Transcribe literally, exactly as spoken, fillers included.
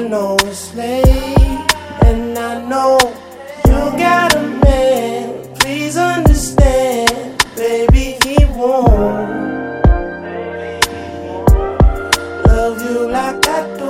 know it's late, and I know you got a man. Please understand, baby, he won't love you like I do.